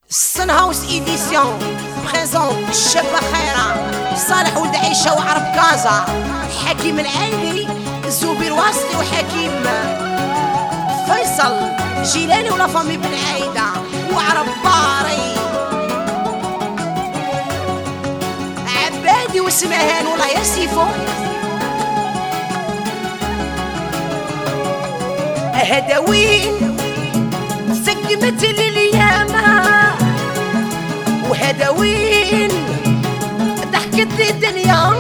سن هاوس إيديسيون بريزون الشابة خيرة صالح ولد عيشة وعرب كازا حكيم العيني زوبير واسطي وحكيم فيصل جيلاني ولا فامي بن عايدة وعرب باري عبادي وسمهان ولا يسيفو هداوين سقمت لليامة وهداوين ضحكت الدنيا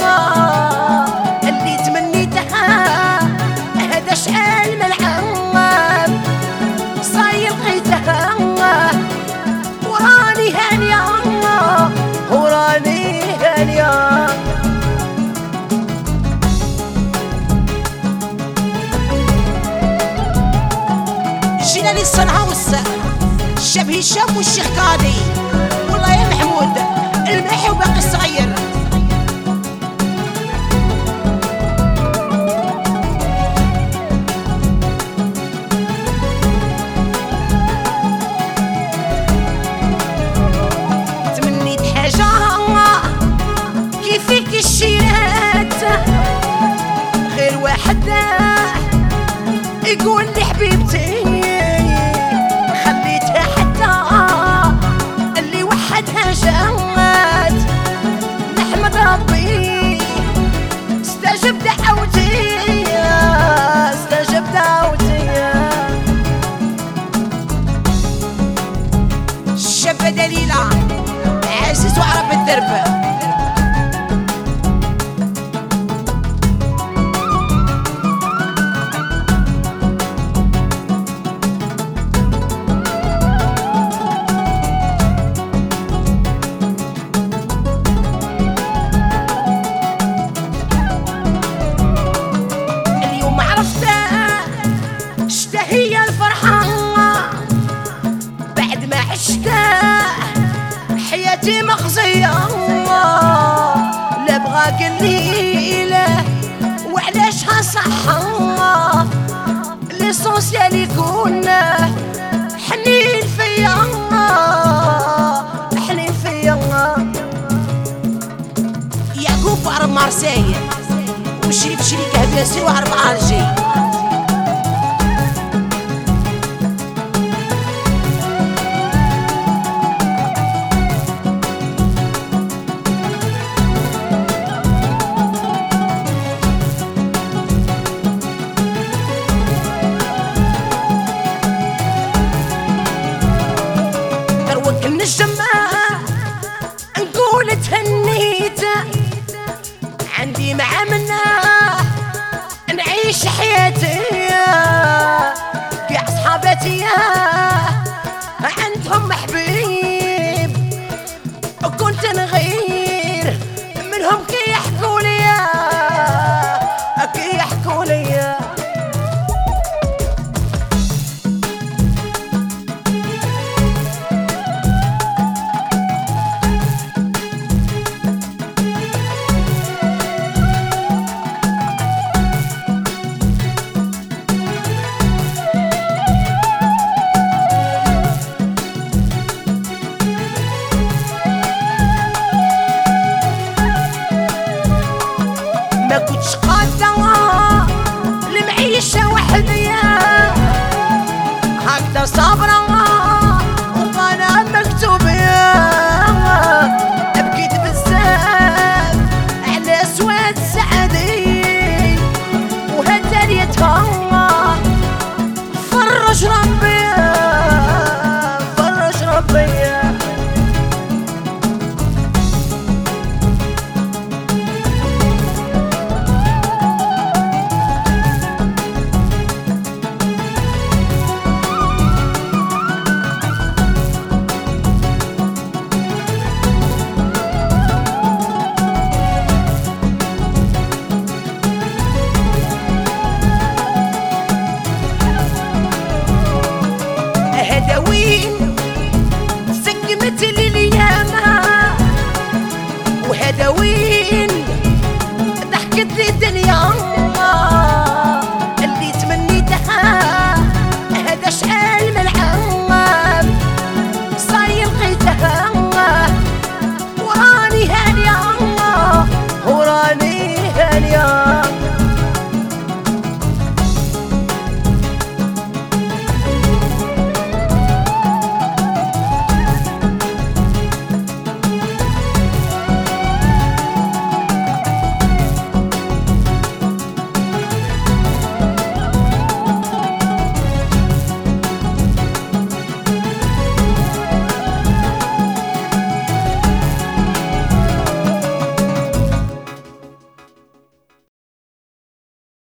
اللي تمنيتها هذا شحال من عام صاير لقيتها وراني هانية وراني هانية جينا للصنعاوس الشاب هشام والشيخ قاضي والله يا محمود المحي وباقي الصغير تمنيت حاجة كيفك الشيرات غير واحد يقول لي حبيبتي جامات نحمد ربي استجب دعوتي استجب دعوتي الشابة دليلة عزيز وعرب الدرب هي الفرحة بعد ما عشتها حياتي مخزية لا بغاك الليلة وعلاشها صحة ليسونسيال يكون حنين فيا حنين فيا يعقوب عرب مارسيل وشريف شريكه بياسير وعرب الجي